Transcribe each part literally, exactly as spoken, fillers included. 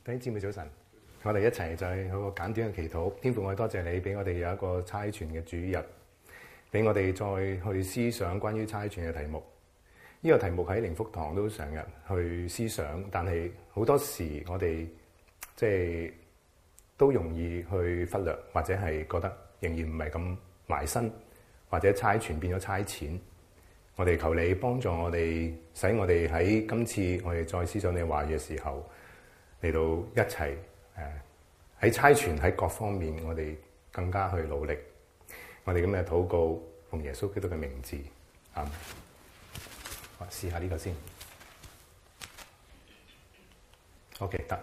弟兄姊妹早晨，我哋一齊就有個簡短嘅祈禱。天父，我哋多謝你俾我哋有一個差傳嘅主日，俾我哋再去思想關於差傳嘅題目。呢個題目喺靈福堂都成日去思想，但係好多時我哋即係都容易去忽略，或者係覺得仍然唔係咁埋身，或者差傳變咗差遣。我哋求你幫助我哋，使我哋喺今次我哋再思想你話嘅時候，嚟到一齊誒喺差傳喺各方面，我哋更加去努力。我哋咁嘅禱告，奉耶穌基督嘅名字，阿們。我試下呢個先。OK 得。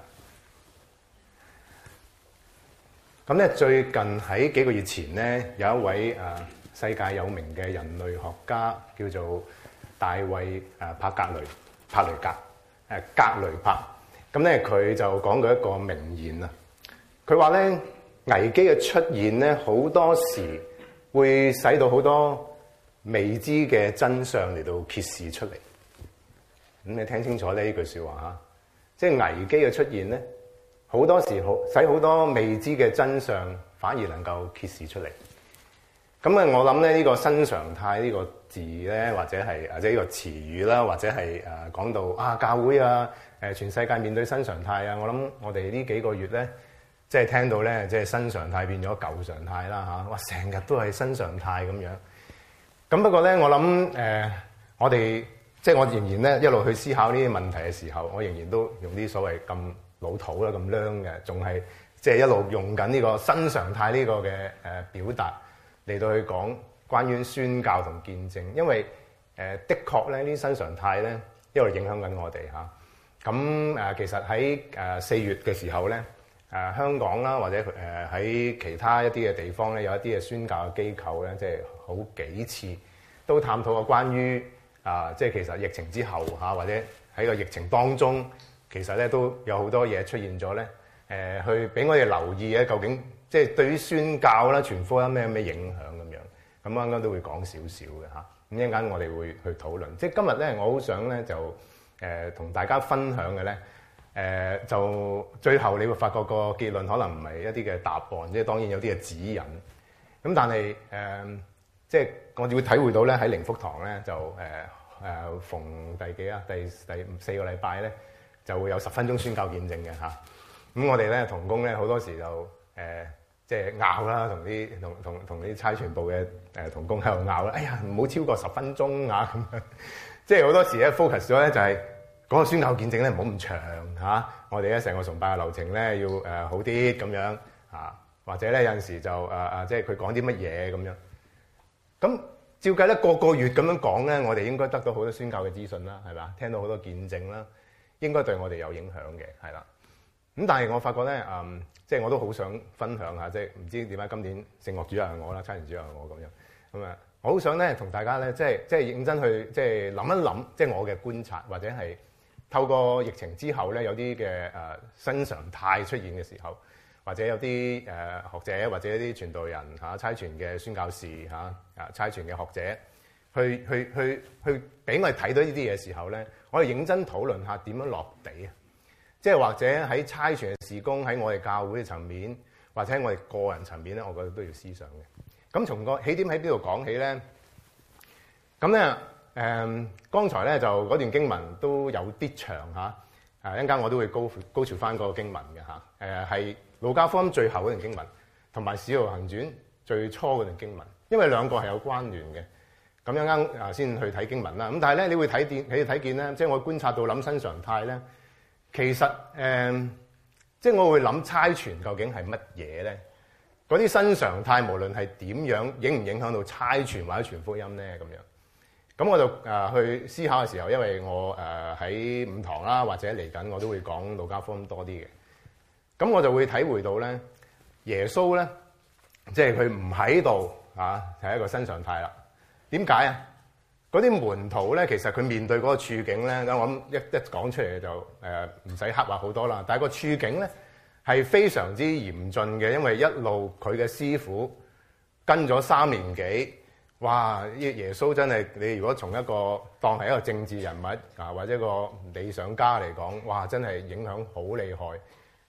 咁咧，最近喺幾個月前咧，有一位誒、呃、世界有名嘅人類學家叫做大衛誒、呃、帕格雷帕雷格誒、呃、格雷帕。咁咧，佢就講過一個名言啊。佢話咧，危機嘅出現咧，好多時會使到好多未知嘅真相嚟到揭示出嚟。咁你聽清楚呢句説話嚇，即係危機嘅出現咧，好多時好使好多未知嘅真相反而能夠揭示出嚟。咁啊，我諗咧呢個新常態呢個字咧，或者係或者呢個詞語啦，或者係誒講到啊教會啊。誒全世界面對新常態啊！我諗我哋呢幾個月咧，即係聽到咧，即係新常態變咗舊常態啦嚇！哇，成日都係新常態咁樣。咁不過咧，我諗誒、呃，我哋即係我仍然咧一路去思考呢啲問題嘅時候，我仍然都用啲所謂咁老土啦、咁娘嘅，仲係即係一路用緊呢個新常態呢個嘅誒表達嚟到去講關於宣教同見證，因為誒、呃、的確咧呢啲新常態咧一路影響緊我哋嚇。咁誒，其實喺誒四月嘅時候咧，誒香港啦，或者誒喺其他一啲嘅地方咧，有一啲嘅宣教嘅機構咧，即係好幾次都探討過關於啊，即係其實疫情之後嚇，或者喺個疫情當中，其實咧都有好多嘢出現咗咧，誒去俾我哋留意咧，究竟即係對於宣教啦、傳福音咩咩影響咁樣，咁啱啱都會講少少嘅嚇。咁一陣間我哋會去討論。即係今日咧，我好想咧就。誒同、呃、大家分享嘅咧，誒、呃、就最後你會發覺個結論可能唔係一啲嘅答案，即係當然有啲嘅指引。咁但係誒、呃，即係我哋會體會到咧喺靈福堂咧就誒誒、呃、逢第幾啊？第第四個禮拜咧就會有十分鐘宣教見證嘅嚇。咁我哋咧同工咧好多時就誒、呃、即係拗啦，同啲同同同啲差傳部嘅誒同工喺度拗啦。哎呀，唔好超過十分鐘啊咁樣。即係好多時咧 focus 咗咧就係講個宣教見證咧唔好咁長嚇、啊，我哋咧成個崇拜嘅流程咧要誒、呃、好啲咁樣嚇，或者咧有陣時就誒誒、呃、即係佢講啲乜嘢咁樣。咁照計咧個個月咁樣講咧，我哋應該得到好多宣教嘅資訊啦，係嘛？聽到好多見證啦，應該對我哋有影響嘅，係啦。咁但係我發覺咧，嗯，即係我都好想分享下，即係唔知點解今年聖樂主任係我啦，差傳主任係我咁樣咁啊。我好想咧同大家咧，即係即係認真去即係諗一諗，即係我嘅觀察，或者係透過疫情之後咧，有啲嘅誒新常態出現嘅時候，或者有啲誒、呃、學者或者一啲傳道人嚇差傳嘅宣教士嚇啊差傳嘅學者，去去去去俾我哋睇到呢啲嘢嘅時候咧，我哋認真討論下點樣落地啊！即係或者喺差傳嘅事工喺我哋教會嘅層面，或者喺我哋個人層面咧，我覺得都要思想嘅。咁從個起點喺邊度講起咧？咁咧誒，剛才咧就嗰段經文都有啲長嚇，誒一陣間我都會高高潮翻嗰個經文嘅嚇。誒係路加福音最後嗰段經文，同埋使徒行傳最初嗰段經文，因為兩個係有關聯嘅。咁一陣間啊先去睇經文啦。咁但係咧，你會睇見，你睇見咧，即係我觀察到諗新常態咧，其實誒、呃，即係我會諗差傳究竟係乜嘢咧？嗰啲新常態，無論係點樣，影唔影響到差傳或者傳福音咧？咁樣，咁我就誒、呃、去思考嘅時候，因為我誒喺、呃、五堂啦，或者嚟緊我都會講路加福音多啲嘅。咁我就會體會到咧，耶穌咧，即係佢唔喺度啊，係一個新常態啦。點解啊？嗰啲門徒咧，其實佢面對嗰個處境咧，咁我諗一一講出嚟就誒唔使刻畫好多啦。但係個處境咧，係非常之嚴峻嘅，因為一路佢嘅師傅跟咗三年幾，哇！耶穌真係你如果從一個當係一個政治人物啊，或者一個理想家嚟講，哇！真係影響好厲害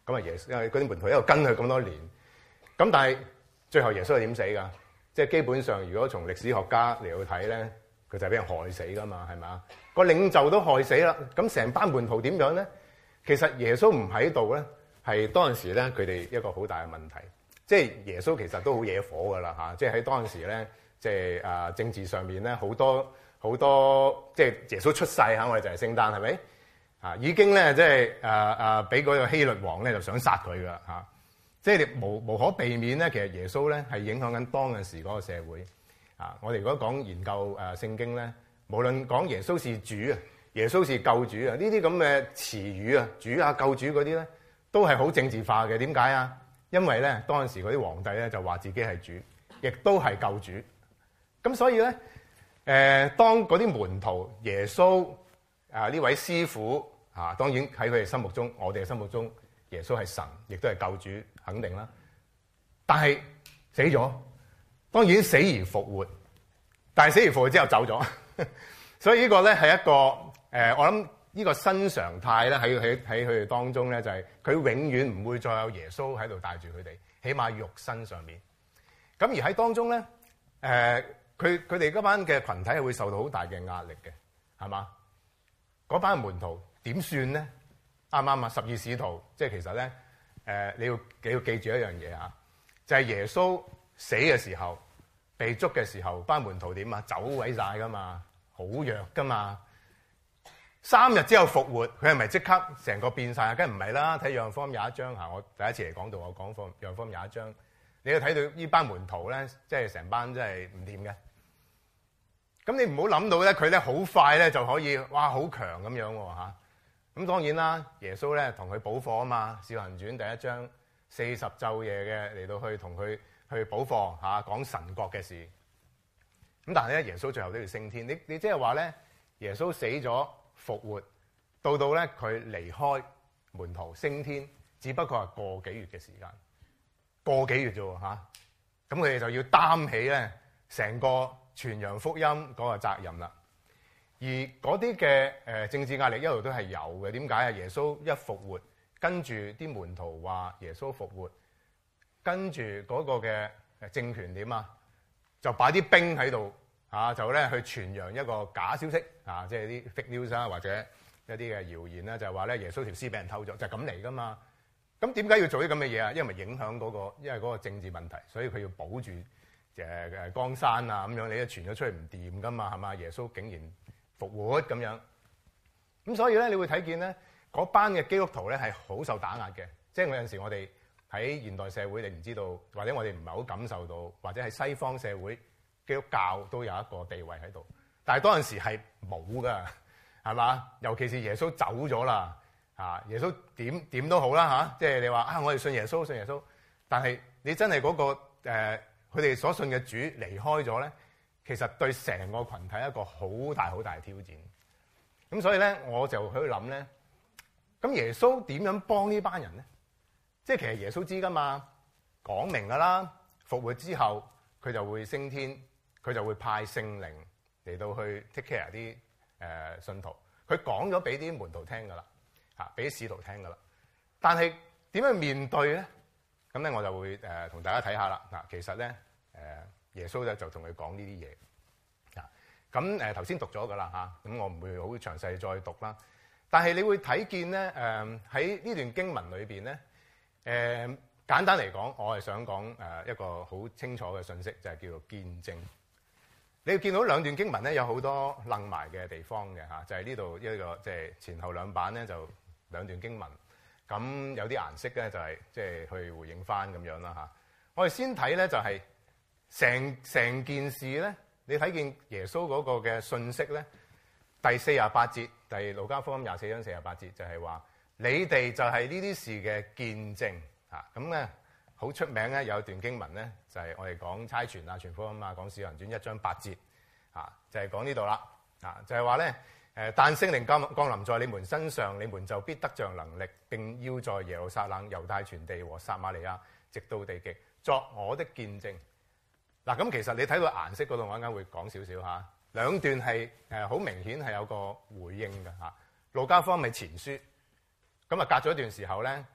咁啊耶穌因為嗰啲門徒一路跟佢咁多年，咁但係最後耶穌係點死㗎？即係基本上，如果從歷史學家嚟到睇咧，佢就係俾人害死㗎嘛，係咪啊？個領袖都害死啦，咁成班門徒點樣咧？其實耶穌唔喺度咧，係當陣時咧佢哋一個好大嘅問題。即係耶穌其實都好惹火㗎啦嚇，即係喺當陣時咧，即係啊政治上面咧好多好多，即係耶穌出世嚇，我哋就係聖誕係咪？啊已經咧即係啊啊俾嗰個希律王咧就想殺佢㗎嚇，即係你無無可避免咧，其實耶穌咧係影響緊當陣時嗰個社會啊。我哋如果講研究誒聖經咧，無論講耶穌是主啊，耶穌是救主啊，呢啲咁嘅詞語啊，主啊救主嗰啲咧，都係好政治化嘅。點解啊？因為咧，當陣時嗰啲皇帝咧就話自己係主，亦都係救主。咁所以咧，誒、呃，當嗰啲門徒耶穌啊呢位師傅啊，當然喺佢哋心目中，我哋嘅心目中，耶穌係神，亦都係救主，肯定啦。但係死咗，當然死而復活，但係死而復活之後走咗。所以呢個咧係一個誒、呃，我諗。呢個新常態咧喺喺喺佢哋當中咧，就係佢永遠唔會再有耶穌喺度帶住佢哋，起碼肉身上面。咁而喺當中咧，誒佢佢哋嗰班嘅群體係會受到好大嘅壓力嘅，係嘛？嗰班門徒點算咧？啱唔啱啊？十二使徒即係其實咧，誒你要你要記住一樣嘢啊，就係耶穌死嘅時候，被捉嘅時候，班門徒點啊？走鬼晒噶嘛，好弱噶嘛。三日之後復活，佢係咪即刻成個變晒？梗係唔係啦！睇約翰福音廿一章嚇，我第一次嚟講道，我講課約翰福音廿一章，你要睇到呢班門徒咧，即係成班真係唔掂嘅。咁你唔好諗到咧，佢咧好快咧就可以，哇好強咁樣喎嚇。咁當然啦，耶穌咧同佢補課啊嘛，《使徒行傳》第一章四十晝夜嘅嚟到去同佢去補課嚇，講神國嘅事。咁但係咧，耶穌最後都要升天。你你即係話咧，耶穌死咗。復活到到咧，佢離開門徒升天，只不過係個幾月嘅時間，個幾月啫喎嚇。咁佢哋就要擔起咧成個傳揚福音嗰個責任啦。而嗰啲嘅誒政治壓力一路都係有嘅。點解啊？耶穌一復活，跟住啲門徒話耶穌復活，跟住嗰個嘅政權點啊？就擺啲兵喺度。啊，就咧去傳揚一個假消息啊，即係啲 fake news 啊，或者一啲嘅謠言咧，就係話咧耶穌條屍俾人偷咗，就係咁嚟噶嘛。咁點解要做啲咁嘅嘢啊？因為影響嗰個，因為嗰個政治問題，所以佢要保住誒誒江山啊咁樣。你一傳咗出去唔掂噶嘛，係嘛？耶穌竟然復活咁樣，咁所以咧，你會睇見咧嗰班嘅基督徒咧係好受打壓嘅。即係我有陣時我哋喺現代社會，你唔知道，或者我哋唔係好感受到，或者喺西方社會。基督教都有一個地位喺度，但係當陣時係冇噶，係嘛？尤其是耶穌走咗啦，啊，耶穌點點都好啦嚇，即係你話啊，我哋信耶穌，信耶穌，但係你真係嗰個誒，佢哋所信嘅主離開咗咧，其實對成個羣體一個好大好大嘅挑戰。咁所以咧，我就去諗咧，咁耶穌點樣幫呢班人咧？即係其實耶穌知噶嘛，講明噶啦，復活之後佢就會升天。佢就會派聖靈嚟到去 take care 啲誒、呃、信徒，佢講咗俾啲門徒聽噶啦，嚇俾啲使徒聽噶啦。但係點樣面對咧？咁咧我就會誒同、呃、大家睇下啦。嗱，其實咧誒、呃、耶穌咧就同佢講呢啲嘢啊。咁誒頭先讀咗噶啦嚇，咁我唔會好詳細再讀啦。但係你會睇見咧誒喺呢段經文裏邊咧誒簡單嚟講，我係想講誒一個好清楚嘅信息，就係、是、叫做見證。你要見到兩段經文咧，有好多楞埋嘅地方嘅嚇，就係呢度一個即係前後兩版咧，就兩段經文。咁有啲顏色咧，就係即係去回應翻咁樣啦嚇。我哋先睇咧，就係成成件事咧，你睇見耶穌嗰個嘅信息咧，第四十八節，第路加福音廿四章四十八節，就係話你哋就係呢啲事嘅見證嚇。咁咧。好出名咧，有一段經文咧，就係、是、我哋講差傳啊、傳福音啊、講使徒行傳一章八節，啊，就係、是、講呢度啦，啊，就係話咧，誒，但聖靈降降臨在你們身上，你們就必得著能力，並要在耶路撒冷、猶太全地和撒瑪利亞，直到地極，作我的見證。嗱、啊，咁其實你睇到顏色嗰度，我啱啱會講少少嚇，兩段係誒好明顯係有個回應嘅嚇。路加福音係前書，咁啊隔咗一段時候咧。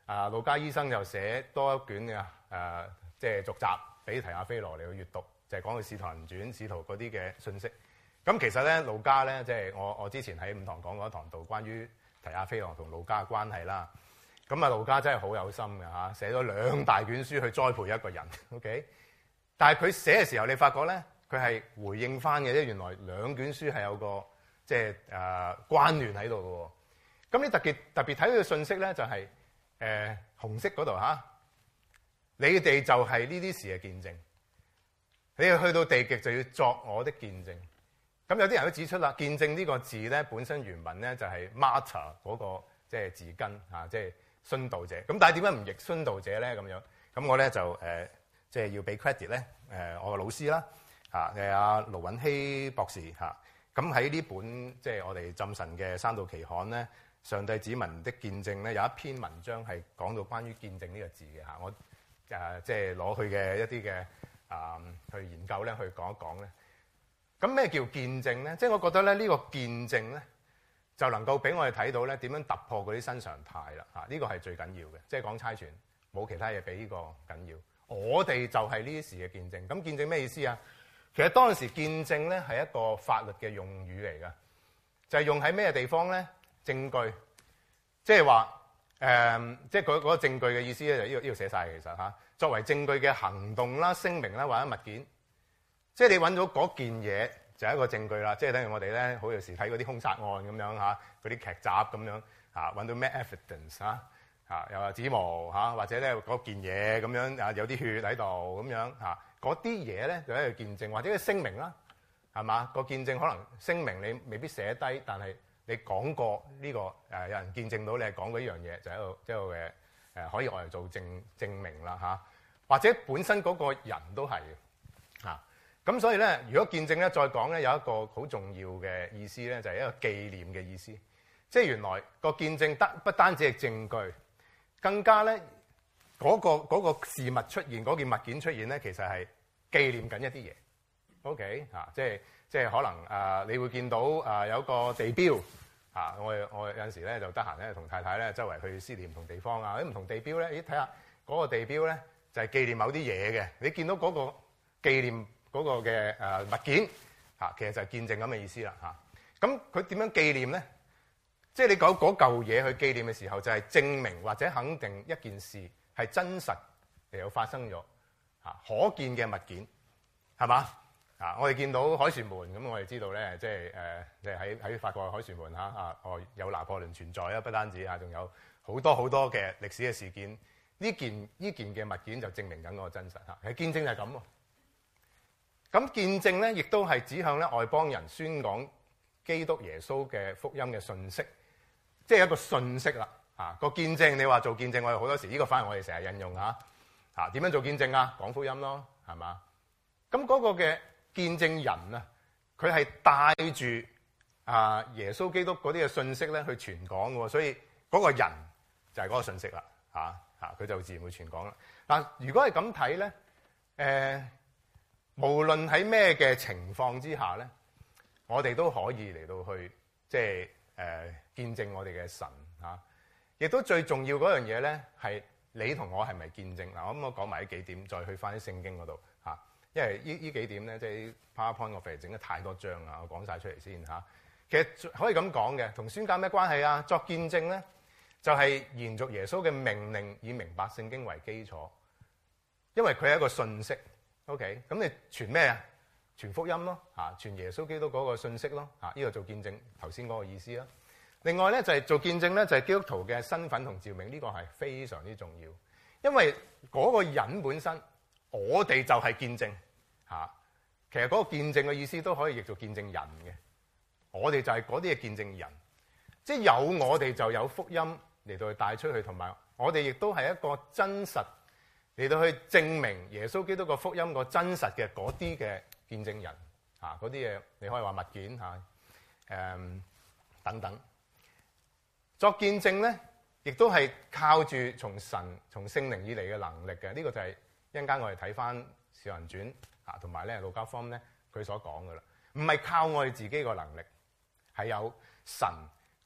啊，路加醫生又寫多一卷嘅誒，即係續集俾提亞非羅嚟去閱讀，就係講佢使徒行傳、使徒嗰啲嘅信息。咁其實咧，路加咧，即係我我之前喺五堂講過一堂道關於提亞非羅同路加嘅關係啦。咁啊，路加真係好有心嘅嚇，寫咗兩大卷書去栽培一個人。OK，但係佢寫嘅時候，你發覺咧，佢係回應翻嘅，即係原來兩卷書係有個即係誒關聯喺度嘅喎。咁你特別特別睇到嘅信息咧，就係、是、誒、呃、紅色嗰度嚇，你哋就係呢啲事嘅見證。你哋去到地極就要作我的見證。咁有啲人都指出啦，見證呢個字咧本身原文咧就係 martyr 嗰個即係字根嚇，即係殉道者。咁但係點解唔譯殉道者咧？咁樣咁我咧就誒即係要俾 credit 咧誒我個老師啦嚇，係阿盧允熙博士嚇。咁喺呢本即係我哋浸神嘅三道期刊咧，上帝子民的見證咧有一篇文章係講到關於見證呢個字嘅嚇，我誒即係攞佢嘅一啲嘅啊去研究咧，去講一講咧。咁咩叫見證咧？即係我覺得咧呢個見證咧就能夠俾我哋睇到咧點樣突破嗰啲新常態啦嚇，呢個係最緊要嘅。即係講差傳冇其他嘢比呢個緊要。我哋就係呢啲事嘅見證。咁見證咩意思啊？其實當時見證咧係一個法律嘅用語嚟㗎，就係用喺咩地方咧？證據，即係話誒，即係嗰嗰個證據嘅意思咧，就呢度呢度寫晒其實嚇。作為證據嘅行動啦、聲明啦或者物件，即係你揾到嗰件嘢就係一個證據啦。即係等於我哋咧，好有時睇嗰啲兇殺案咁樣嚇，嗰啲劇集咁樣嚇，揾到咩 evidence 嚇嚇，又話指模嚇，或者咧嗰件嘢咁樣啊，有啲血喺度咁樣嚇。嗰啲嘢咧就係一個見證，或者係聲明啦，係嘛？個見證可能聲明你未必寫低，但係你講過呢、這個誒、呃，有人見證到你係講過呢樣嘢，就係、一個一個嘅誒、呃，可以我嚟做證證明啦嚇、啊。或者本身嗰個人都係嚇。咁、啊、所以咧，如果見證咧再講咧，有一個好重要嘅意思咧，就係、是、一個紀念嘅意思。即係原來個見證得不單止係證據，更加咧。嗰、那個嗰、那個事物出現，嗰件物件出現咧，其實係紀念緊一啲嘢。OK 啊，即係即係可能啊、呃，你會見到啊、呃、有一個地標啊，我我有陣時咧就得閒咧同太太咧周圍去思念唔同地方啊，啲唔同地標咧，咦睇下嗰個地標咧就係、是、紀念某啲嘢嘅。你見到嗰個紀念嗰個嘅誒物件啊，其實就係見證咁嘅意思啦嚇。咁佢點樣紀念咧？即係你講嗰嚿嘢去紀念嘅時候，就係、是、證明或者肯定一件事。係真實嚟到發生咗嚇，可見嘅物件係嘛啊？我哋見到凱旋門咁，我哋知道咧，即係誒，即係喺喺法國嘅凱旋門嚇啊，哦有拿破崙存在啊，不單止啊，仲有好多好多嘅歷史嘅事件。呢件呢件嘅物件就證明緊嗰個真實嚇，係見證就係咁喎。咁見證咧，亦都係指向咧外邦人宣講基督耶穌嘅福音嘅信息，即係一個信息啦。啊，個見證你話做見證，我哋好多時呢個反而我哋成日引用嚇嚇點樣做見證啊？講福音咯，係嘛？咁嗰個嘅見證人啊，佢係帶住啊耶穌基督嗰啲嘅信息咧去傳講嘅喎，所以嗰個人就係嗰個信息啦嚇嚇，佢就自然會傳講啦。嗱，如果係咁睇咧，誒無論喺咩嘅情況之下咧，我哋都可以嚟到去即係誒見證我哋嘅神嚇。亦都最重要嗰樣嘢咧，係你同我係咪見證嗱？咁我講埋呢幾點，再去翻啲聖經嗰度嚇。因為呢呢幾點咧，即係 PowerPoint 我肥整得太多張啦，我講晒出嚟先嚇。其實可以咁講嘅，同宣教咩關係啊？作見證咧，就係延續耶穌嘅命令，以明白聖經為基礎。因為佢係一個信息 ，OK？咁你傳咩啊？傳福音咯嚇，傳耶穌基督嗰個信息咯嚇。呢個做見證頭先嗰個意思啦。另外咧就係做見證咧，就係基督徒嘅身份同召命，呢個係非常之重要。因為嗰個人本身，我哋就係見證嚇。其實嗰個見證嘅意思都可以譯做見證人嘅。我哋就係嗰啲嘅見證人，即係有我哋就有福音嚟到去帶出去，同埋我哋亦都係一個真實嚟到去證明耶穌基督個福音個真實嘅嗰啲嘅見證人嚇。嗰啲嘢你可以話物件嚇，誒、嗯、等等。作見證咧，亦都係靠住從神、從聖靈以嚟嘅能力嘅。呢、這個就係一陣間我哋睇翻《使徒行傳》啊，同埋咧路加福音咧佢所講嘅啦。唔係靠我哋自己個能力，係有神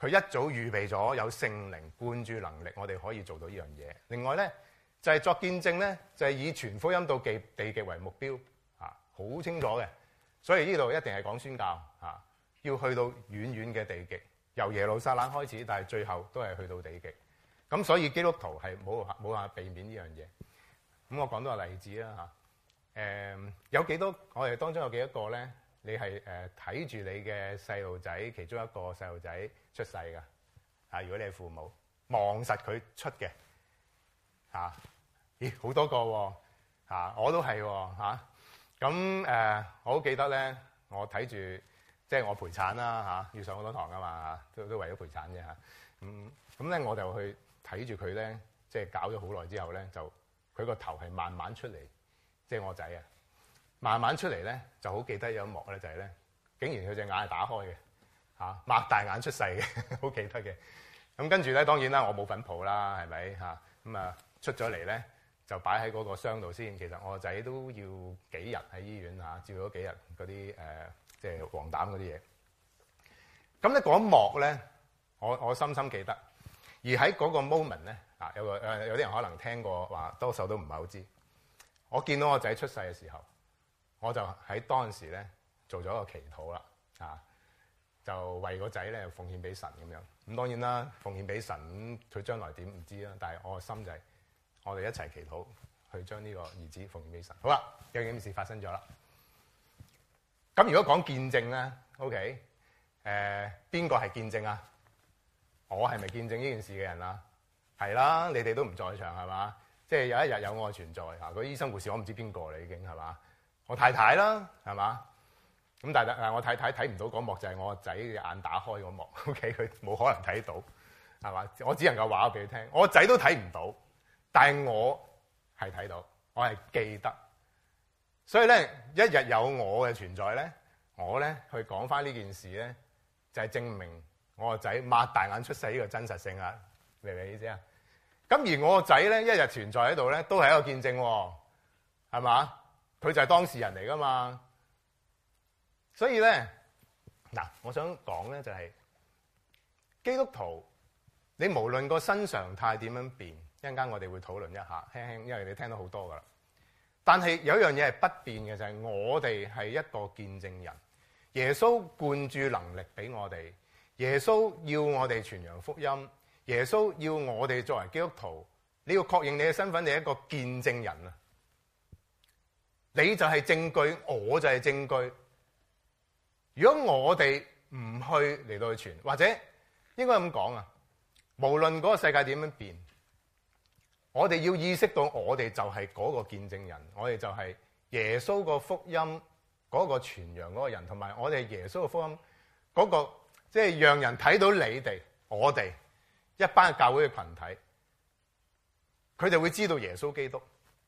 佢一早預備咗有聖靈灌注能力，我哋可以做到呢樣嘢。另外咧就係、是、作見證咧，就係、是、以傳福音到地地極為目標，啊，好清楚嘅。所以呢度一定係講宣教，啊，要去到遠遠嘅地極，由耶路撒冷開始，但係最後都係去到地極。咁所以基督徒係冇冇辦法避免呢樣嘢。咁我講多個例子啦嚇。誒有幾多？我哋當中有幾多個咧？你係誒睇住你嘅細路仔，其中一個細路仔出世㗎。啊，如果你係父母，望實佢出嘅嚇。咦，好多個喎嚇，我都係喎嚇。咁誒，我好記得咧，我睇住即係我陪產啦嚇，要上好多堂㗎嘛，都都為咗陪產啫嚇。咁咁咧，我就去睇住佢咧，即係搞咗好耐之後咧，就佢個頭係慢慢出嚟，即係我仔啊。慢慢出嚟咧，就好記得有一幕咧，就係咧，竟然佢隻眼係打開嘅，嚇，擘大眼出世嘅，好記得嘅。咁跟住咧，當然啦，我冇份抱啦，係咪嚇？咁啊出咗嚟咧，就擺喺嗰個箱度先。其實我個仔都要幾日喺醫院嚇，照咗幾日嗰啲誒，即係黃疸嗰啲嘢。咁咧嗰一幕咧，我我深深記得。而喺嗰個 moment 咧，啊有個誒有啲人可能聽過話，多數都唔係好知。我見到我仔出世嘅時候，我就喺當時咧做咗個祈禱啦，啊，就為個仔咧奉獻俾神咁樣。咁當然啦，奉獻俾神，佢將來點唔知啦。但係我個心就係我哋一齊祈禱，去將呢個兒子奉獻俾神。好啦，有件事發生咗啦。咁如果講見證咧 ，OK， 誒邊個係見證啊？我係咪見證呢件事嘅人啊？係啦，你哋都唔在場係嘛？即係有一日有我存在嚇，嗰醫生護士我唔知邊個啦已經係嘛？我太太啦，係嘛？咁但係我太太睇唔到嗰幕，就係我個仔嘅眼打開嗰幕。OK， 佢冇可能睇到，係嘛？我只能夠話俾佢聽，我個仔都睇唔到，但係我係睇到，我係記得。所以咧，一日有我嘅存在咧，我咧去講翻呢件事咧，就係證明我個仔擘大眼出世呢個真實性啊！明唔明意思啊？咁而我個仔咧，一日存在喺度咧，都係一個見證喎，係嘛？佢就係當事人嚟噶嘛，所以咧嗱，我想講咧就係、是、基督徒，你無論個新常態點樣變，一陣間我哋會討論一下，輕輕，因為你聽到好多噶啦。但係有一樣嘢係不變嘅，就係、是、我哋係一個見證人，耶穌灌注能力俾我哋，耶穌要我哋傳揚福音，耶穌要我哋作為基督徒，你要確認你嘅身份，你係一個見證人啊！你就係證據，我就係證據。如果我哋唔去嚟到去傳，或者應該咁講啊，無論嗰個世界點樣變，我哋要意識到我哋就係嗰個見證人，我哋就係耶穌個福音嗰個傳揚嗰個人，同埋我哋耶穌個福音嗰個，即係讓人睇到你哋，我哋一班教會嘅群體，佢哋會知道耶穌基督。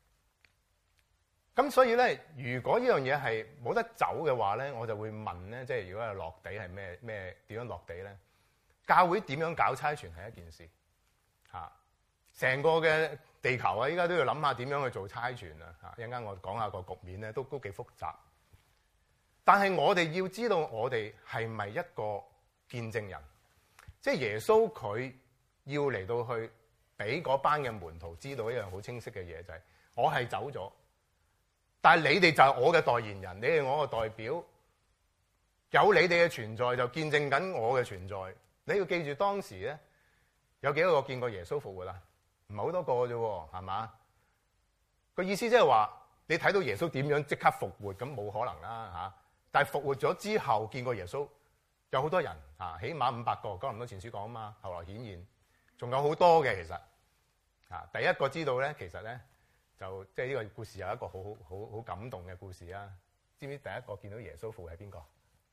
咁所以咧，如果呢樣嘢係冇得走嘅話咧，我就會問咧，即係如果係落地係咩咩點樣落地咧？教會點樣搞差傳係一件事嚇，成個嘅地球啊，依家都要諗下點樣去做差傳啊嚇！一陣間我講下個局面咧，都都幾複雜。但係我哋要知道，我哋係咪一個見證人？即係耶穌佢要嚟到去俾嗰班嘅門徒知道一樣好清晰嘅嘢，就係我係走咗。但係你哋就係我嘅代言人，你係我嘅代表，有你哋嘅存在就見證緊我嘅存在。你要記住當時咧，有幾多個見過耶穌復活啊？唔係好多個啫，係嘛？個意思即係話，你睇到耶穌點樣即刻復活，咁冇可能啦嚇。但係復活咗之後見過耶穌，有好多人嚇，起碼五百個。哥林多前書講啊嘛，後來顯現，仲有好多嘅其實嚇。第一個知道咧，其實咧。就即係呢個故事有一個好好好好感動嘅故事啊！知唔知第一個見到耶穌復活係邊個？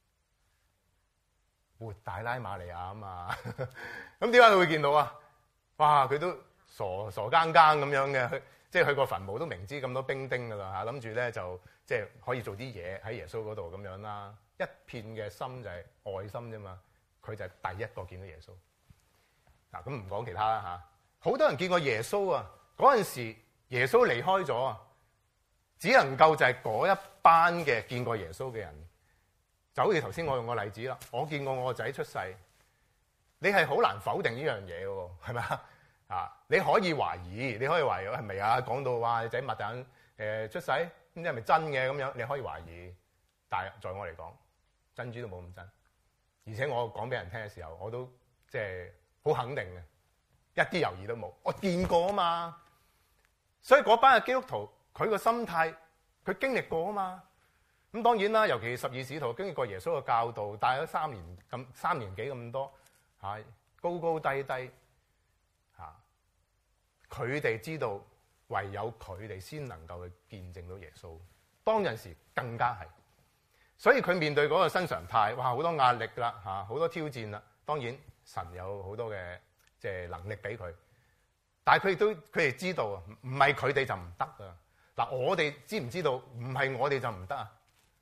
活大拉瑪利亞啊嘛！咁點解佢會見到啊？哇！佢都傻傻更更咁樣嘅，即係去個墳墓都明知咁多兵丁噶啦嚇，諗住咧就即係可以做啲嘢喺耶穌嗰度咁樣啦。一片嘅心就係愛心啫嘛，佢就係第一個見到耶穌。嗱咁唔講其他啦嚇，好多人見過耶穌啊！嗰陣時。耶穌離開咗啊，只能夠就係嗰一班嘅見過耶穌嘅人，就好似頭先我用個例子啦。我見過我個仔出世， 你係好難否定呢樣嘢喎，係咪啊？啊，你可以懷疑，你可以懷疑係咪啊？講到話你仔擘大眼誒出世，咁即係咪真嘅咁樣？你可以懷疑，但係在我嚟講，珍珠都冇咁真。而且我講俾人聽嘅時候，我都即係好肯定嘅，一啲猶豫都冇。我見過啊嘛，所以嗰班嘅基督徒，佢個心態，佢經歷過啊嘛。咁當然啦，尤其十二使徒經歷過耶穌嘅教導，帶咗三年咁三年幾咁多，嚇高高低低，嚇佢哋知道唯有佢哋先能夠去見證到耶穌。當陣時更加係，所以佢面對嗰個新常態，哇好多壓力啦，嚇好多挑戰啦。當然神有好多嘅即係能力俾佢，但係佢亦都佢哋知道啊，唔係佢哋就唔得啊。嗱，我哋知唔知道？唔係我哋就唔得啊。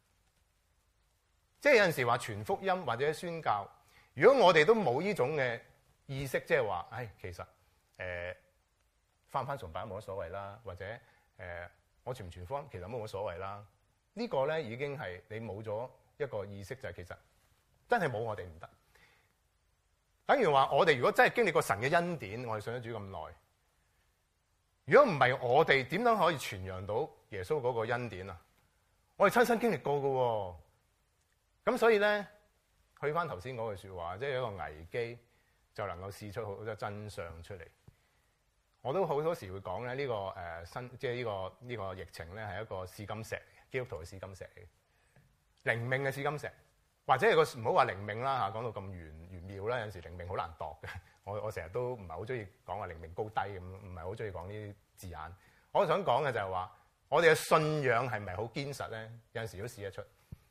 即係有陣時話傳福音或者宣教，如果我哋都冇呢種嘅意識，即係話，唉，其實誒返返崇拜冇乜所謂啦，或者誒、呃、我傳唔傳福音其實冇乜所謂啦。這個、呢個咧已經係你冇咗一個意識，就係、是、其實真係冇我哋唔得。等於話我哋如果真係經歷過神嘅恩典，我哋信咗主咁耐，如果唔係我哋點樣可以傳揚到耶穌嗰個恩典啊？我哋親身經歷過㗎喎。咁所以咧，去翻頭先嗰句説話，即係一個危機就能夠試出好多真相出嚟。我都好多時會講咧，呢、這個誒、呃、新即係呢個呢、這個疫情咧係一個試金石，基督徒嘅試金石嚟，靈命嘅試金石，或者係個唔好話靈命啦嚇，講到咁玄玄妙啦，有陣時靈命好難度嘅。我我成日都唔係好中意講話靈命高低咁，唔係好中意講呢啲字眼。我想講嘅就係話，我哋嘅信仰係咪好堅實咧？有陣時都試得出。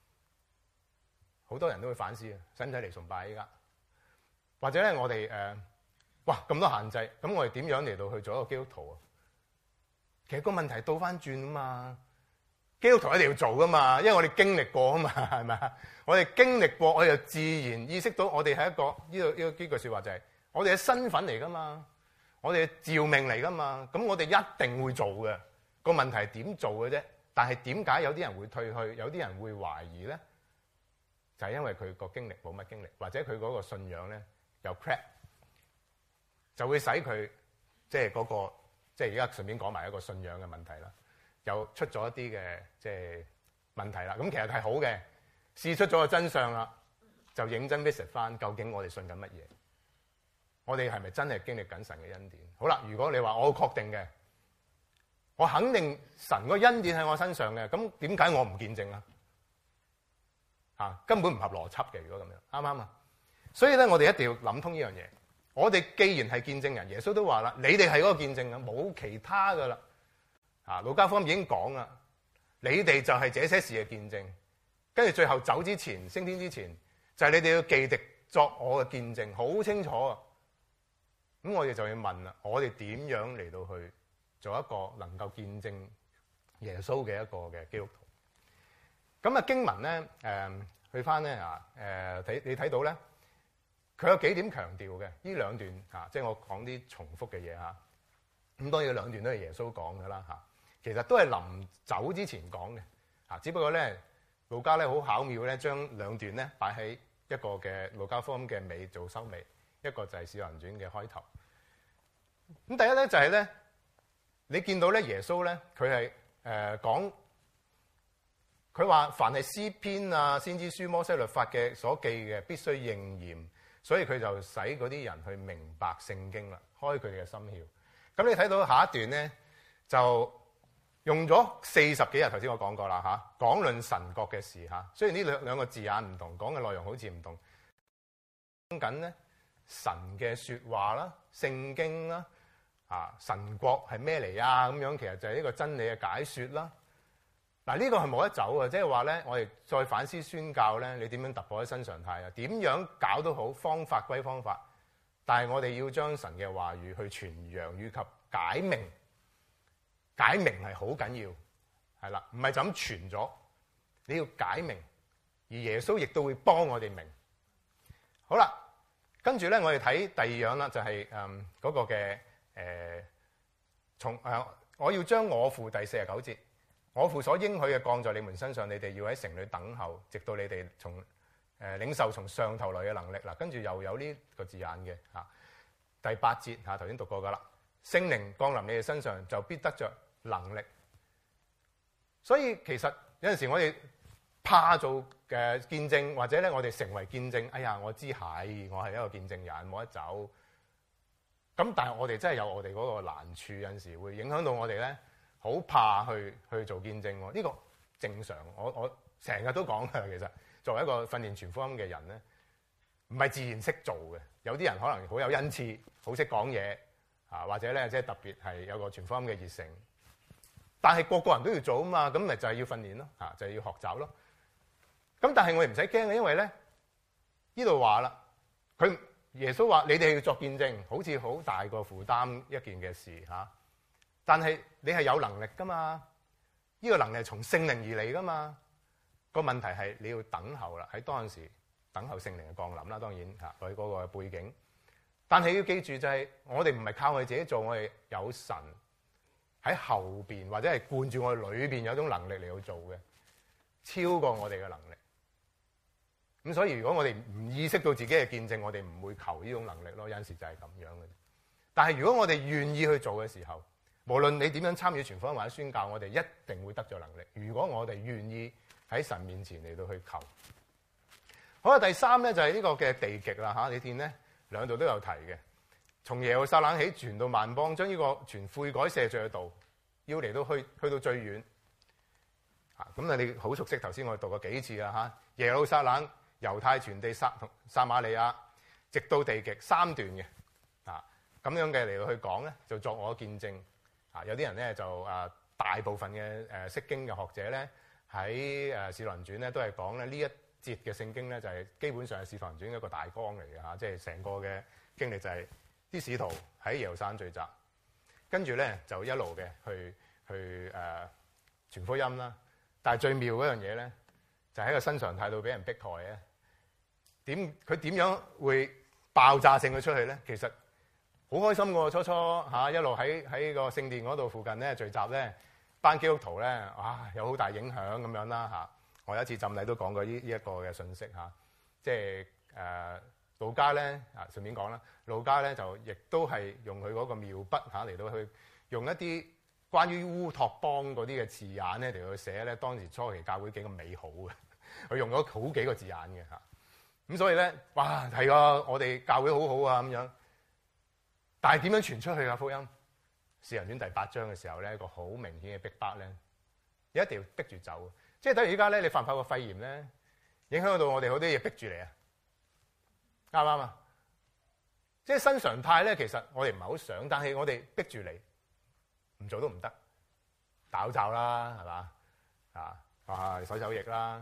好多人都會反思啊，使唔使嚟崇拜依家？或者咧，我哋誒、呃，哇咁多限制，咁我哋點樣嚟到去做一個基督徒啊？其實個問題倒翻轉啊嘛，基督徒一定要做噶嘛，因為我哋經歷過啊嘛，係咪啊？我哋經歷過，我哋就自然意識到我哋係一個呢度呢個呢句説話就係、是、我哋嘅身份嚟噶嘛，我哋嘅召命嚟噶嘛，咁我哋一定會做嘅。個問題係點做嘅啫？但係點解有啲人會退去，有啲人會懷疑咧？就係因為佢個經歷冇乜經歷，或者佢嗰個信仰咧又 crack，就會使佢即係嗰個即係而家順便講埋一個信仰嘅問題啦，又出咗一啲嘅即係問題啦。咁其實係好嘅，試出咗個真相啦，就認真 visit 翻究竟我哋信緊乜嘢，我哋係咪真係經歷緊神嘅恩典？好啦，如果你話我好確定嘅，我肯定神個恩典喺我身上嘅，咁點解我唔見證啊？啊，根本唔合邏輯嘅，如果咁樣，啱唔啱啊？所以咧，我哋一定要諗通呢樣嘢。我哋既然係見證人，耶穌都話啦，你哋係嗰個見證啊，冇其他噶啦。啊，路加福音已經講啦，你哋就係這些事嘅見證。跟住最後走之前，升天之前，就係、是、你哋要記滴作我嘅見證，好清楚啊。咁我哋就要問啦，我哋點樣嚟到去做一個能夠見證耶穌嘅一個嘅基督徒？咁啊經文咧，誒、呃、去翻咧啊，誒、呃、睇你睇到咧，佢有幾點強調嘅？呢兩段啊，即係我講啲重複嘅嘢嚇。咁當然兩段都係耶穌講嘅啦嚇，其實都係臨走之前講嘅嚇。只不過咧，路加咧好巧妙咧，將兩段咧擺喺一個嘅路加福音嘅尾做收尾，一個就係使徒行傳嘅開頭。咁第一咧就係、是、咧，你見到咧耶穌咧，佢係誒講。佢話：凡係詩篇啊、先知書、摩西律法嘅所記嘅，必須應驗。所以佢就使嗰啲人去明白聖經啦，開佢哋嘅心竅。咁你睇到下一段咧，就用咗四十幾日。頭先我講過啦嚇，講論神國嘅事嚇。雖然呢兩兩個字眼唔同，講嘅內容好似唔同。講緊咧神嘅説話啦、聖經啦、啊神國係咩嚟啊？咁樣其實就係呢個真理嘅解説啦。嗱，呢個係冇得走嘅，即係話咧，我哋再反思宣教咧，你點樣突破喺新常態啊？點樣搞都好，方法歸方法，但係我哋要將神嘅話語去傳揚以及解明，解明係好緊要，係啦，唔係就咁傳咗，你要解明，而耶穌亦都會幫我哋明。好啦，跟住咧，我哋睇第二樣啦，就係誒嗰個嘅誒從誒，我要將我父第四十九節。我父所應許嘅降在你們身上，你哋要喺城裏等候，直到你哋從誒領受從上頭來嘅能力。嗱，跟住又有呢個字眼嘅嚇。第八節嚇，頭先讀過噶啦，聖靈降臨你哋身上，就必得着能力。所以其實有陣時我哋怕做嘅見證，或者咧我哋成為見證，哎呀，我知係我係一個見證人，冇得走。咁但係我哋真係有我哋嗰個難處，有陣時會影響到我哋咧，好怕去去做見證喎。呢個正常，我我成日都講嘅。其實作為一個訓練傳福音嘅人咧，唔係自然識做嘅。有啲人可能好有恩賜，好識講嘢啊，或者咧即係特別係有個傳福音嘅熱誠。但係個個人都要做啊嘛，咁咪就係要訓練咯，嚇就係要學習咯。咁但係我哋唔使驚嘅，因為咧呢度話啦，佢耶穌話你哋要作見證，好似好大個負擔一件嘅事嚇。但係你係有能力噶嘛？呢個能力係從聖靈而嚟噶嘛？個問題係你要等候啦，喺當陣時等候聖靈嘅降臨啦。當然嚇佢嗰個背景，但係要記住就係我哋唔係靠我哋自己做，我哋有神喺後邊或者係灌住我哋裏邊有種能力嚟到做嘅，超過我哋嘅能力。咁所以如果我哋唔意識到自己嘅見證，我哋唔會求呢種能力咯。有陣時就係咁樣嘅。但係如果我哋願意去做嘅時候，無論你點樣參與傳福音或者宣教，我哋一定會得咗能力。如果我哋願意喺神面前嚟到去求。好啦，第三咧就係呢個嘅地極啦嚇。你見咧兩度都有提嘅，從耶路撒冷起傳到萬邦，將呢個傳悔改赦罪嘅道，要嚟到去去到最遠。啊，咁啊你好熟悉頭先我哋讀過幾次啦嚇。耶路撒冷、猶太全地、撒同撒瑪利亞，直到地極三段嘅啊，咁樣嘅嚟到去講咧，就作我見證。啊，有啲人咧就啊，大部分嘅誒釋經嘅學者咧喺誒使徒行傳咧都係講咧呢一節嘅聖經咧就係基本上係使徒行傳一個大綱嚟嘅嚇，即係成個嘅經歷就係啲使徒喺耶路撒冷聚集，跟住咧就一路嘅去去誒、呃、傳福音啦。但係最妙嗰樣嘢咧，就喺個新常態度俾人迫害咧，點佢點樣會爆炸性嘅出去咧？其實好開心嘅，初初嚇一路喺喺個聖殿嗰度附近咧聚集咧，班基督徒咧，哇有好大影響咁樣啦嚇。我有一次浸禮都講過呢呢一個嘅信息嚇，即係誒路加咧啊，順便講啦，路加咧就亦都係用佢嗰個妙筆嚇嚟到去用一啲關於烏托邦嗰啲嘅字眼咧嚟到去寫咧當時初期教會幾咁美好嘅，佢用咗好幾個字眼嘅嚇。咁所以咧，哇係啊，我哋教會好好啊咁樣。但係點樣傳出去啊？福音使徒行傳第八章嘅時候咧，一個好明顯嘅逼迫咧，一定要逼住走。即係等於而家咧，你發唔發個肺炎咧，影響到我哋好多嘢逼住你啊？啱唔啱啊？即係新常態咧，其實我哋唔係好想，但係我哋逼住你，唔做都唔得，戴口罩啦，係嘛啊啊洗手液啦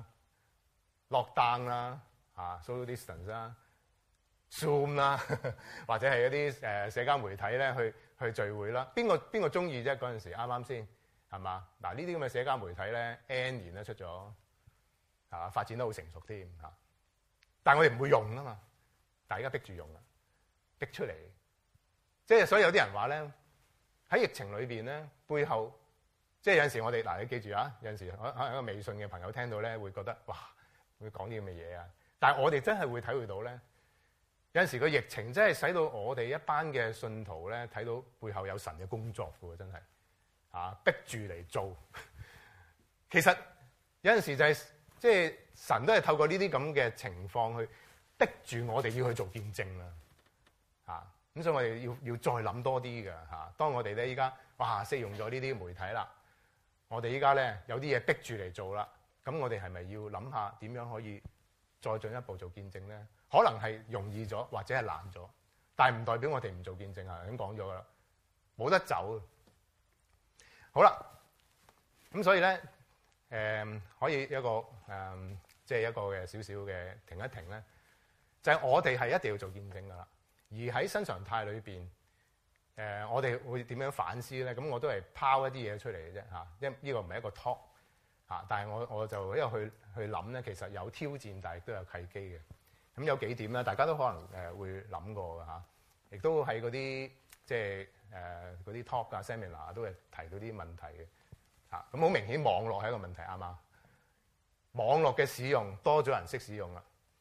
，lock down 啦，啊 social distance 啦。Zoom 啦，或者係一啲誒社交媒體咧，去去聚會啦。邊個邊個中意啫？嗰陣時啱啱先係嘛？嗱呢啲咁嘅社交媒體咧 ，N 年都出咗，係嘛？發展得好成熟添嚇。但係我哋唔會用啊嘛，大家逼住用啦，逼出嚟。即係所以有啲人話咧，喺疫情裏邊咧，背後即係有陣時我哋嗱，你記住啊，有陣時可能一個微信嘅朋友聽到咧，會覺得哇，會講啲咁嘅嘢啊。但係我哋真係會體會到咧。有陣時個疫情真係使到我哋一班嘅信徒咧，睇到背後有神嘅工作嘅喎，真係啊逼住嚟做。其實有陣時就係即係神都係透過呢啲咁嘅情況去逼住我哋要去做見證啦。啊咁，所以我哋要要再諗多啲嘅嚇。當我哋咧依家哇適用咗呢啲媒體啦，我哋依家咧有啲嘢逼住嚟做啦，咁我哋係咪要諗下點樣可以再進一步做見證咧？可能係容易咗，或者係難咗，但係唔代表我哋唔做見證啊！已經講咗噶啦，冇得走。好啦，咁所以咧，誒、呃、可以一個誒，即、呃、係、就是、一個嘅少少嘅停一停咧，就係、是、我哋係一定要做見證噶啦。而喺新常態裏邊，誒、呃、我哋會點樣反思咧？咁我都係拋一啲嘢出嚟嘅啫嚇，因呢個唔係一個 talk 嚇，但係我我就因為去去諗咧，其實有挑戰，但係都有契機嘅。咁有幾點咧，大家都可能誒會諗過嘅嚇，亦都喺嗰啲即係誒嗰啲 talk 啊、seminar 都係提到啲問題嘅嚇。咁好明顯，網絡係一個問題啱嘛？網絡嘅使用多咗人識使用啦，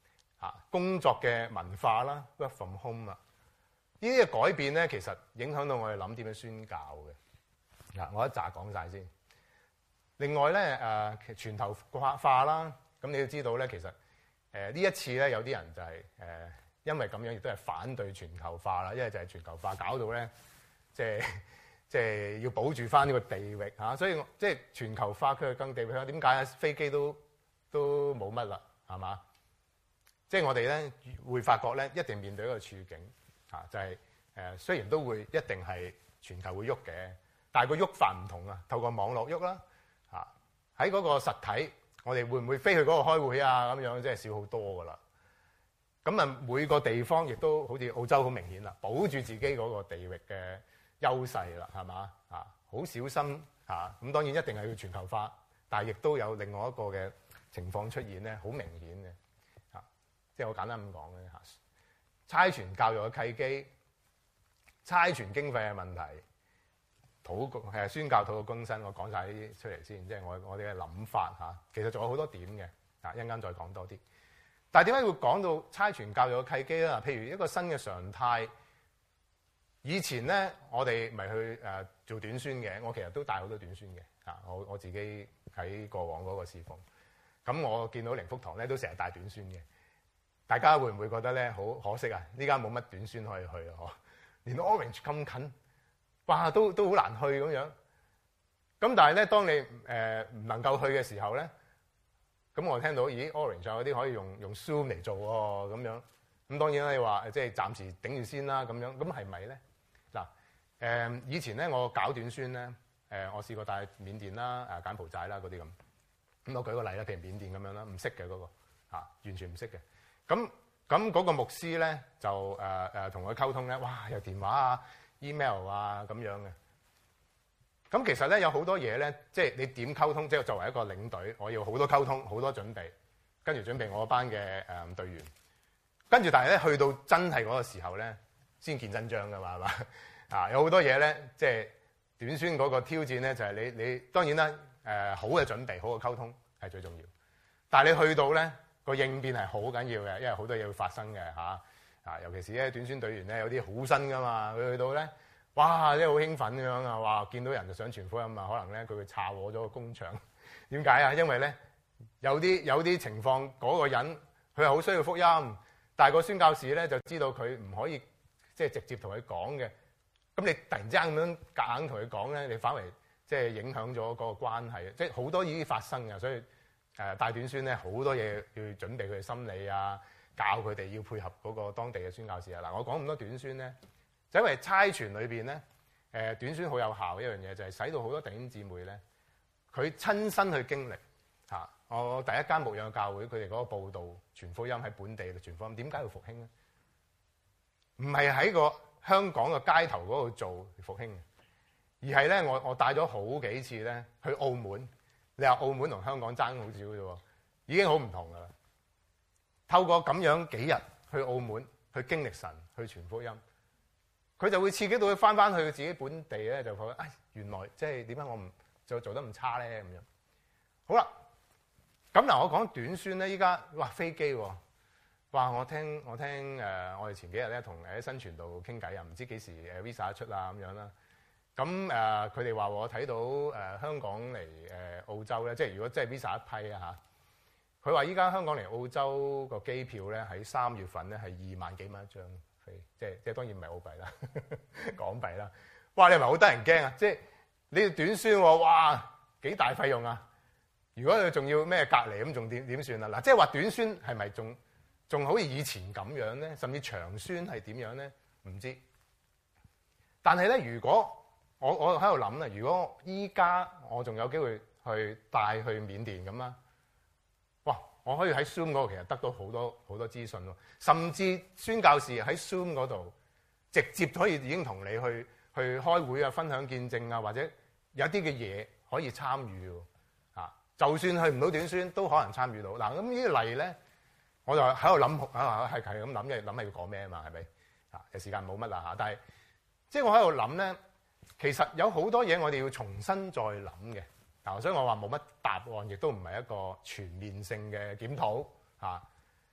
嚇工作嘅文化啦 ，work from home 啊，呢啲嘅改變咧，其實影響到我哋諗點樣宣教嘅。嗱，我一紮講晒先。另外咧，誒、呃、全球化化啦，咁你要知道咧，其實誒呢、呃、一次咧，有啲人就係、是、誒、呃、因為咁樣，亦都係反對全球化啦，因為就係全球化搞到咧，即係即係要保住翻呢個地域嚇、啊，所以即係全球化佢更地域化，點解啊？飛機都都冇乜啦，係嘛？即係我哋咧會發覺咧，一定面對一個處境嚇、啊，就係、是、誒、呃、雖然都會一定係全球會喐嘅，但係個喐法唔同啊，透過網絡喐啦。喺嗰個實體，我哋會唔會飛去嗰度開會啊？咁樣即係少好多噶啦。咁啊，每個地方亦都好似澳洲好明顯啦，保住自己嗰個地域嘅優勢啦，係嘛啊？好小心嚇。咁當然一定係要全球化，但係亦都有另外一個嘅情況出現咧，好明顯嘅嚇。即係我簡單咁講咧嚇，差傳教育嘅契機，差傳經費嘅問題。禱告係宣教禱告更新，我講晒呢啲出嚟先，即係我我哋嘅諗法嚇。其實仲有好多點嘅，啊一陣間再講多啲。但係點解會講到差傳教育嘅契機咧？譬如一個新嘅常態，以前咧我哋咪去誒做短宣嘅，我其實都帶好多短宣嘅嚇。我我自己喺過往嗰個侍奉，咁我見到靈福堂咧都成日帶短宣嘅。大家會唔會覺得咧好可惜啊？呢家冇乜短宣可以去啊！嗬，連 Orange 咁近。哇！都都好難去咁樣，咁但係咧，當你誒唔、呃、能夠去嘅時候咧，咁我聽到咦 Orange 有啲可以用用 Zoom 嚟做喎，咁樣咁當然啦，你話即係暫時頂住先啦，咁樣咁係咪咧？嗱誒，以前咧我搞短宣咧，誒、呃、我試過帶緬甸啦、誒柬埔寨啦嗰啲咁，咁我舉個例啦，譬如緬甸咁樣啦，唔識嘅嗰個嚇，完全唔識嘅，咁咁嗰個牧師咧就誒誒同佢溝通咧，哇！有電話啊〜email 啊咁樣嘅，咁其實咧有好多嘢咧，即係你點溝通？即係作為一個領隊，我要好多溝通，好多準備，跟住準備我班嘅誒隊員，跟住但係咧去到真係嗰個時候咧，先見真章㗎嘛，係嘛？啊，有好多嘢咧，即係短宣嗰個挑戰咧，就係你你當然啦，誒好嘅準備，好嘅溝通係最重要，但係你去到咧個應變係好緊要嘅，因為好多嘢會發生嘅嚇。啊，尤其是咧短宣隊員咧，有啲好新噶嘛，佢去到咧，哇，即係好興奮咁樣啊！哇，見到人就想傳福音啊，可能咧佢會岔禍咗個工場。點解啊？因為咧有啲有啲情況，嗰個人佢係好需要福音，但係個宣教士咧就知道佢唔可以即係直接同佢講嘅。咁你突然之間咁樣夾硬同佢講咧，你反為即係影響咗嗰個關係。即係好多已經發生嘅，所以誒帶短宣咧好多嘢要準備佢嘅心理啊。教佢哋要配合嗰個當地嘅宣教士啊！嗱，我講咁多短宣咧，就因為差傳裏邊咧，誒短宣好有效一樣嘢，就係使到好多弟兄姊妹咧，佢親身去經歷嚇。我第一間牧養教會，佢哋嗰個佈道傳福音喺本地傳福音，點解要復興咧？唔係喺個香港嘅街頭嗰度做復興，而係咧我我帶咗好幾次咧去澳門。你話澳門同香港爭好少啫喎，已經好唔同噶啦。透過咁樣幾日去澳門去經歷神去傳福音，佢就會刺激到佢翻翻去自己本地咧，就覺得哎原來即係點解我唔就做得咁差咧咁樣。好啦，咁嗱我講短宣咧，依家哇飛機喎，哇我聽我聽誒、呃、我哋前幾日咧同誒新傳道傾偈啊，唔知幾時誒 Visa 一出啊咁樣啦。咁誒佢哋話我睇到誒、呃、香港嚟誒、呃、澳洲咧，即係如果真係 Visa 一批啊嚇。佢話依家香港嚟澳洲個機票咧喺三月份咧係二萬幾蚊一張飛，即係即係當然唔係澳幣啦，港幣啦。哇！你係咪好得人驚啊？即係你要短宣喎，哇幾大費用啊！如果你仲要咩隔離咁，仲點點算啊？嗱，即係話短宣係咪仲仲好似以前咁樣咧？甚至長宣係點樣咧？唔知。但係咧，如果我我喺度諗啦，如果依家我仲有機會去帶去緬甸咁啦。哇！我可以喺 Zoom 嗰度其實得到好多好多資訊喎，甚至宣教士喺 Zoom 嗰度直接可以已經同你去去開會啊、分享見證啊，或者有啲嘅嘢可以參與喎。啊，就算去唔到短宣都可能參與到。嗱，咁呢個例咧，我就喺度諗啊，係係咁諗嘅，諗係要講咩啊嘛，係咪？啊，有時間冇乜啦嚇，但係即係我喺度諗咧，其實有好多嘢我哋要重新再諗嘅。嗱，所以我話冇乜答案，亦都唔係一個全面性嘅檢討嚇。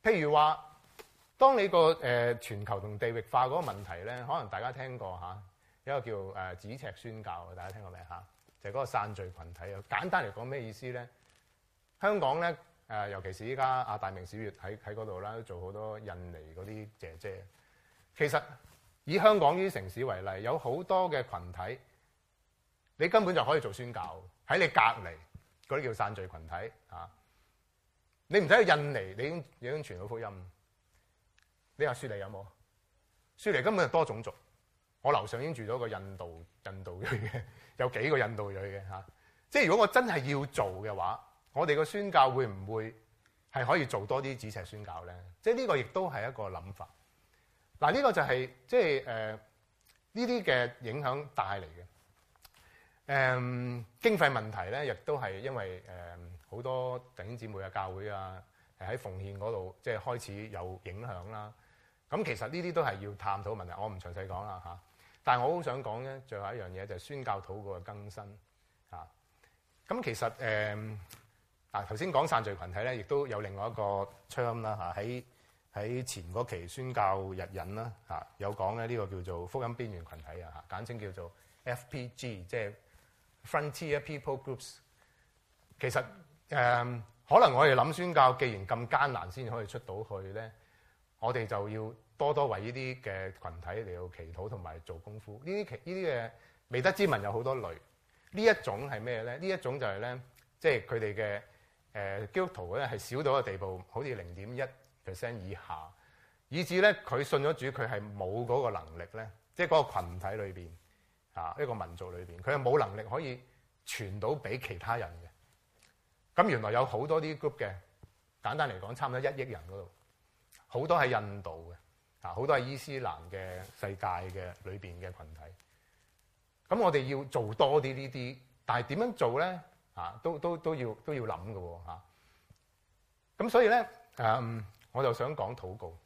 譬如話，當你個誒、呃、全球同地域化嗰個問題咧，可能大家聽過嚇，有一個叫誒咫尺宣教，大家聽過未嚇？就係、是、嗰個散聚群體啊。簡單嚟講，咩意思咧？香港咧誒、呃，尤其是依家阿大明小月喺喺嗰度啦，都做好多印尼嗰啲姐姐。其實以香港呢啲城市為例，有好多嘅群體，你根本就可以做宣教喺你隔離嗰啲叫散聚群體啊。你唔使去印尼，你已經已經傳到福音。你話雪梨有冇？雪梨根本係多種族。我樓上已經住咗個印度印度裔嘅，有幾個印度裔嘅嚇。即係如果我真係要做嘅話，我哋個宣教會唔會係可以做多啲咫尺宣教咧？即係呢個亦都係一個諗法。嗱，呢個就係即係誒呢啲嘅影響帶嚟嘅。誒、嗯、經費問題咧，亦都係因為誒好、嗯、多弟兄姊妹嘅教會啊，係喺奉獻嗰度即係開始有影響啦。咁其實呢啲都係要探討問題，我唔詳細講啦嚇。但係我好想講咧，最後一樣嘢就係宣教禱告嘅更新嚇。咁其實誒嗱頭先講散聚群體咧，亦都有另外一個 term 啦嚇，喺喺前嗰期宣教日引啦嚇，有講咧呢個叫做福音邊緣群體啊嚇，簡稱叫做 F P G， 即係 Frontier People Groups。其實誒、呃、可能我哋諗宣教，既然咁艱難先可以出到去咧，我哋就要多多為呢啲嘅群體嚟到祈禱同埋做功夫。呢啲呢啲嘅未得之民有好多類，呢一種係咩咧？呢一種就係咧，即係佢哋嘅誒基督徒咧係少到一個地步，好似零點一 percent 以下，以至咧佢信咗主，佢係冇嗰個能力咧，即係嗰個羣體裏邊啊一個民族裏邊，佢係冇能力可以傳到俾其他人嘅。咁原來有好多啲 group 嘅，簡單嚟講，差唔多一億人嗰度，好多喺印度嘅，啊好多係伊斯蘭嘅世界嘅裏邊嘅群體。咁我哋要做多啲呢啲，但係點樣做咧？啊，都都都要都要諗嘅喎嚇。咁所以咧，誒，我就想講禱告。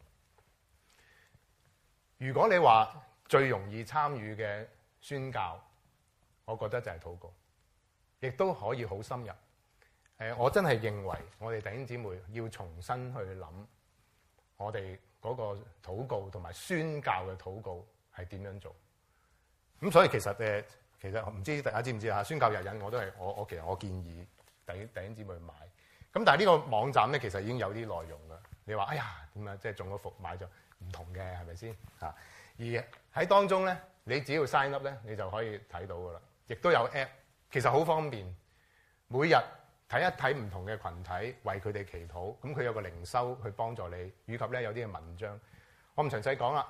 如果你話最容易參與嘅宣教，我覺得就係禱告，亦都可以好深入。誒，我真係認為我哋弟兄姊妹要重新去諗我哋嗰個禱告同埋宣教嘅禱告係點樣做。咁所以其實誒，其實唔知大家知唔知啊？宣教日引我都係我我其實我建議弟弟兄姊妹買。咁但係呢個網站咧，其實已經有啲內容啦。你話哎呀點啊？即係中咗伏買咗唔同嘅係咪先啊？而喺當中咧，你只要 sign up 咧，你就可以睇到噶啦。亦都有 app， 其實好方便。每日睇一睇唔同嘅群體，為佢哋祈禱。咁佢有個靈修去幫助你，以及咧有啲嘅文章。我唔詳細講啦。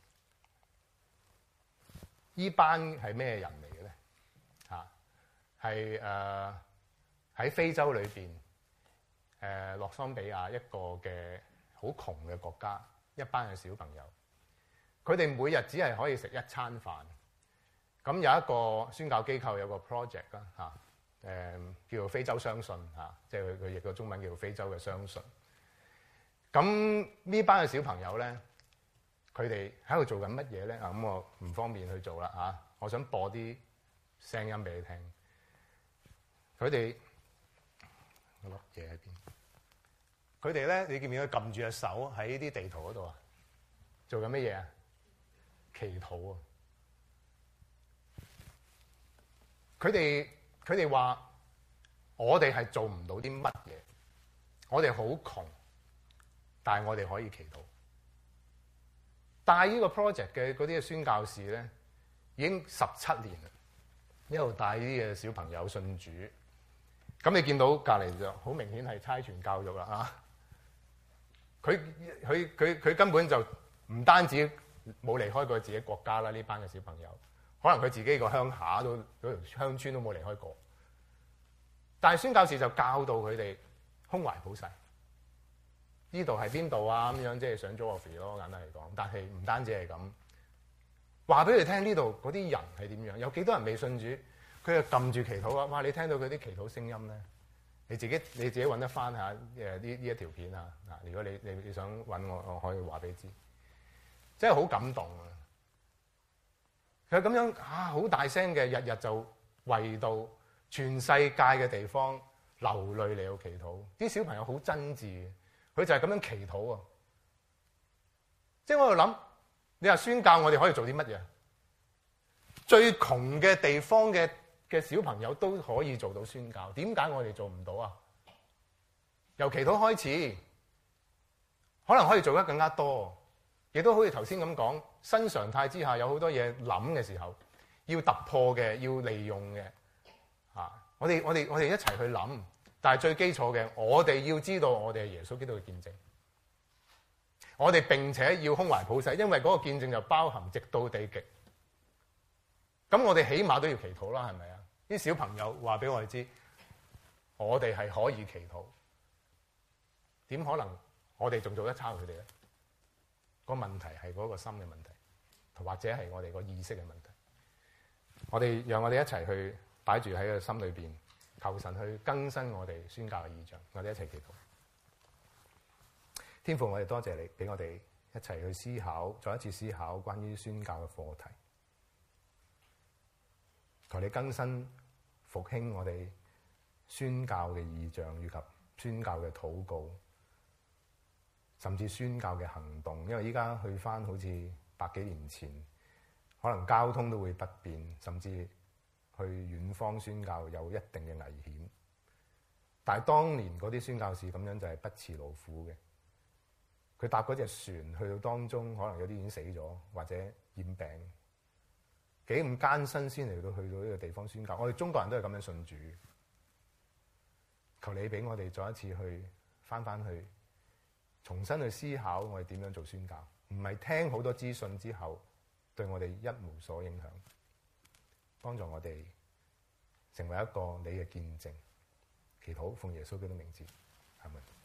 依班係咩人嚟嘅咧？嚇係誒喺非洲裏邊誒洛桑比亞一個嘅好窮嘅國家，一班嘅小朋友，佢哋每日只係可以食一餐飯。咁有一個宣教機構有個 project 啦嚇，誒叫做非洲相信嚇，即係佢佢譯個中文叫做非洲嘅相信。咁呢班嘅小朋友咧，佢哋喺度做緊乜嘢咧？啊，咁我唔方便去做啦嚇。我想播啲聲音俾你聽。佢哋攞嘢喺邊？佢哋咧，你見唔見佢撳住隻手喺啲地圖嗰度啊？做緊乜嘢啊？祈禱啊！佢哋佢哋話：我哋係做唔到啲乜嘢，我哋好窮，但係我哋可以祈禱。帶呢個 project 嘅嗰啲嘅宣教士咧，已經十七年啦，一路帶呢啲嘅小朋友信主。咁你見到隔離就好明顯係差傳教育啦啊！佢佢佢佢根本就唔單止冇離開過自己國家啦，呢班嘅小朋友，可能佢自己個鄉下都嗰條鄉村都冇離開過。但係宣教士就教導佢哋胸懷普世。呢度係邊度啊？咁樣即係上 geography 咯，簡單嚟講。但係唔單止係咁，話俾佢聽呢度嗰啲人係點樣？有幾多人未信主？佢就撳住祈禱啊！哇！你聽到佢啲祈禱聲音咧，你自己你自己揾得翻下誒呢呢一條片啊！嗱，如果你你你想揾我，我可以話俾你知，真係好感動啊！佢咁樣啊，好大聲嘅，日日就為到全世界嘅地方流淚嚟到祈禱。啲小朋友好真摯， 佢就係咁樣祈禱啊！即係我喺度諗，你話宣教我哋可以做啲乜嘢？最窮嘅地方嘅嘅小朋友都可以做到宣教，點解我哋做唔到啊？由祈禱開始，可能可以做得更加多，亦都好似頭先咁講，新常態之下有好多嘢諗嘅時候，要突破嘅，要利用嘅，啊！我哋我哋我哋一齊去諗，但係最基礎嘅，我哋要知道我哋係耶穌基督嘅見證，我哋並且要胸懷普世，因為嗰個見證就包含直到地極。咁我哋起碼都要祈禱啦，係咪啊？啲小朋友話俾我哋知，我哋係可以祈禱，點可能我哋仲做得差佢哋咧？個問題係嗰個心嘅問題，或者係我哋個意識嘅問題。我哋讓我哋一齊去擺住喺個心裏邊，求神去更新我哋宣教嘅異象。我哋一齊祈禱。天父，我哋多謝你俾我哋一齊去思考，再一次思考關於宣教嘅課題。求你更新復興我哋宣教嘅異象，以及宣教嘅禱告，甚至宣教嘅行動。因為依家去翻好似百幾年前，可能交通都會不便，甚至去遠方宣教有一定嘅危險。但係當年嗰啲宣教士咁樣就係不辭勞苦嘅。佢搭嗰隻船去到當中，可能有啲已經死咗，或者染病。幾咁艱辛先嚟到去到呢個地方宣教，我哋中國人都係咁樣信主。求你俾我哋再一次去翻翻去，重新去思考我哋點樣做宣教，唔係聽好多資訊之後對我哋一無所影響，幫助我哋成為一個你嘅見證。祈禱奉耶穌基督名字，阿們。